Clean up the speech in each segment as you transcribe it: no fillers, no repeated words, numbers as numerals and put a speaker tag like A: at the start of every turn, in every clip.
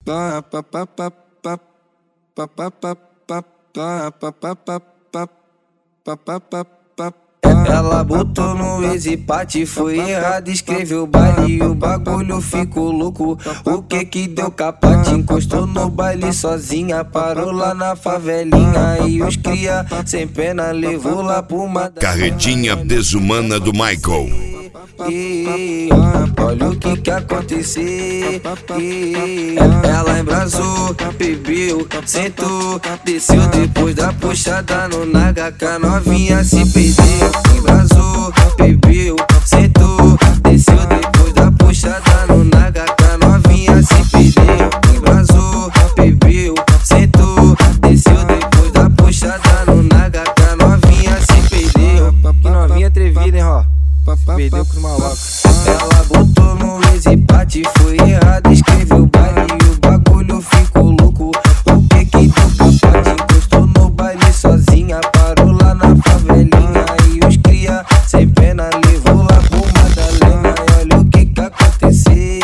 A: Ela botou no Easy Party, foi errado, escreveu baile e o bagulho ficou louco. O que deu capate, encostou no baile sozinha, parou lá na favelinha e os cria sem pena levou lá pro
B: Carretinha desumana do Michael.
A: Olha o que aconteceu. Ela embrasou, bebeu, sentou, desceu depois da puxada no naga, que a novinha se perdeu. Embrasou, bebeu, sentou, desceu depois da puxada no naga, que a novinha se perdeu. Embrasou, bebeu, sentou, desceu depois da puxada no naga, que a novinha se perdeu. Que novinha atrevida, hein, ó. Perdeu pros malocos. Ela botou no Easy Party, foi errado, escreveu baile e o bagulho ficou louco. O que deu capate, encostou no baile sozinha, parou lá na favelinha e os cria sem pena levou lá pro Madalena. E olha o que aconteceu.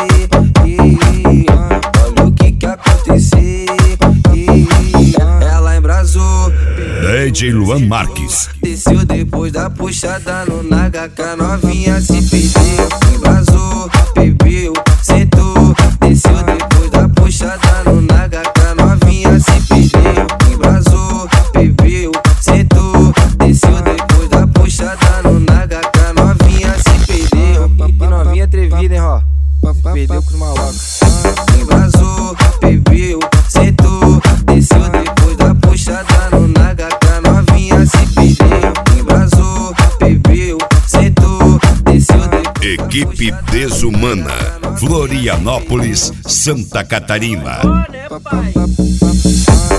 A: Olha o que aconteceu. Ela embrasou,
B: DJ Luan Marques.
A: desceu depois da puxada no naga, que a novinha se perdeu. Embrasou, bebeu, sentou, desceu depois da puxada no naga, que a novinha se perdeu. Embrasou, bebeu, sentou, desceu depois da puxada no naga, que a novinha se perdeu. Que novinha atrevida, hein, ó. Perdeu pros malocos. Embrasou, bebeu, sentou, desceu depois da puxada no naga, que a novinha se perdeu. Embrasou, bebeu, sentou, desceu depois.
B: Equipe Desumana, Florianópolis, Santa Catarina.
C: Papai.